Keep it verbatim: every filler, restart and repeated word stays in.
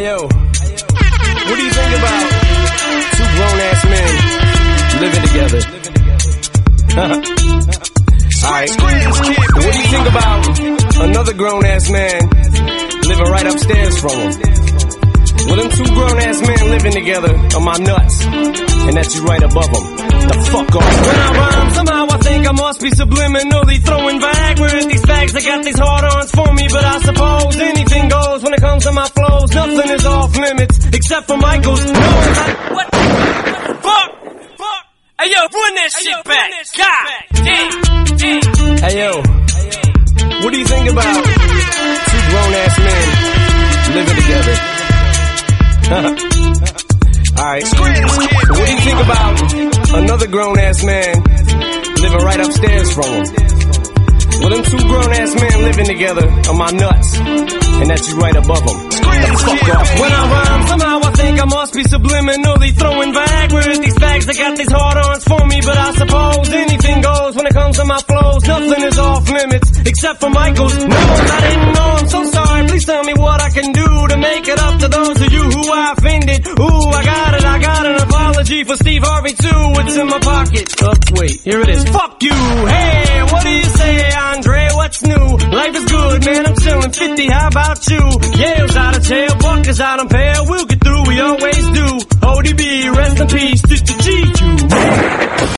yo, what do you think about two grown-ass men living together? Alright, what do you think about another grown-ass man living right upstairs from him? Well, them two grown-ass men living together are my nuts, and that's you right above them. The fuck off. When I rhyme, somehow I think I must be subliminally throwing Viagra at these fags that got these hard-ons for me, but I suppose anything goes when it comes to my flows. Nothing is off limits, except for Michael's. No, I, what? Fuck! Fuck! Hey yo, run that hey, shit yo, back! God damn! damn. Hey yo, what do you think about two grown-ass men living together? Alright, what do you think about another grown-ass man living right upstairs from him? Well, them two grown-ass men living together are my nuts, and that's you right above them. The fuck off. When I rhyme, somehow I think I must be subliminally throwing Viagra at these fags that got these hard-ons for me, but I suppose anything goes when it comes to my flows. Nothing is off limits, except for Michael's. No, I didn't know, I'm so sorry. Please tell me what I can do to make it up to those of you who I offended. Ooh, I got it, I got an apology for Steve Harvey too. It's in my pocket. Oh, wait, here it is. Fuck you. Hey, what do you say, Andre? What's new? Life is good, man, I'm chillin' fifty, how about you? Yale's out of jail, Buck is out on bail. We'll get through, we always do. O D B, rest in peace, Sister G two.